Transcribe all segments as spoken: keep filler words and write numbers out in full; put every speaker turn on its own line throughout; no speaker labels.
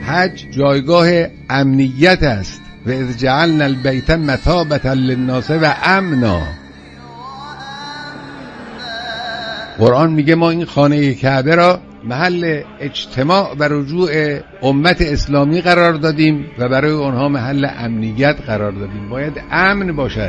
حج جایگاه امنیت است و اذ جعلنا البیت مثابة للناس و امنا. قرآن میگه ما این خانه کعبه را محل اجتماع و رجوع امت اسلامی قرار دادیم و برای اونها محل امنیت قرار دادیم. باید امن باشد.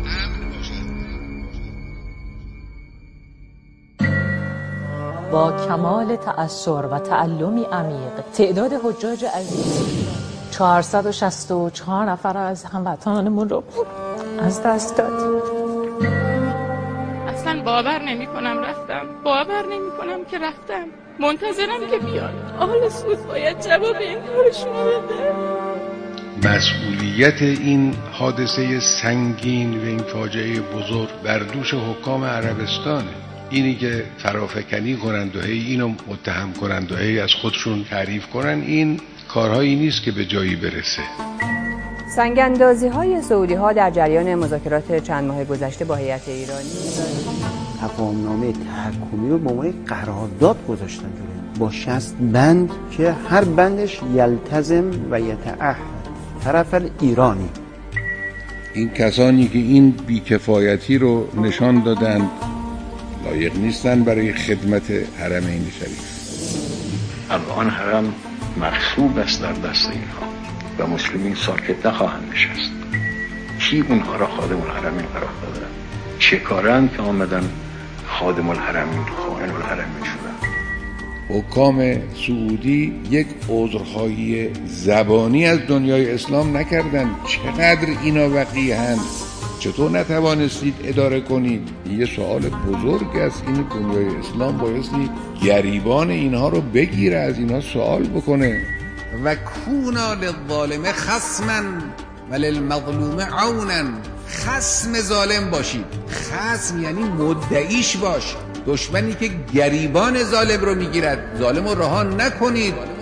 با کمال تأثر و تعلمی عمیق تعداد حجاج عزیز چهارصد و شصت و چهار نفر از هموطنانمون رو از دست داد.
اصلا باور نمی کنم رفتم، باور نمی کنم که رفتم، منتظرم که بیان. آل سود باید جواب این کارشون بده.
مسئولیت این حادثه سنگین و این فاجعه بزرگ بر دوش حکام عربستانه. اینی که فرافکنی کنند و هی اینو متهم کنند و هی از خودشون تعریف کنن، این کارهایی نیست که به جایی برسه.
سنگ‌اندازی های سعودی ها در جریان مذاکرات چند ماه گذشته با هیئت ایرانی
تفاهم‌نامه تحکمی رو به عنوان قرارداد گذاشتن جلوی با شصت بند که هر بندش یلتزم و یتعهد طرف ایرانی.
این کسانی که این بیکفایتی رو نشان دادند لایق نیستن برای خدمت حرمین شریف.
الان حرم مغصوب است در دست اینها و مسلمین ساکت نخواهند نشست. کی اونها را خادم الحرمین قرار دادن؟ چه کارند که آمدن خادم الحرمین خائن الحرمین شدن؟
حکام سعودی یک عذرخواهی زبانی از دنیای اسلام نکردن. چقدر اینا وقیحن؟ چطور نتوانستید اداره کنید؟ یه سوال بزرگ است. این دنیای اسلام بایستی گریبان اینها رو بگیره، از اینها سوال بکنه. و کونا للظالم خصما و للمظلوم عونا. خصم ظالم باشید. خصم یعنی مدعیش باش. دشمنی که گریبان ظالم رو میگیرد، ظالم رو رها نکنید.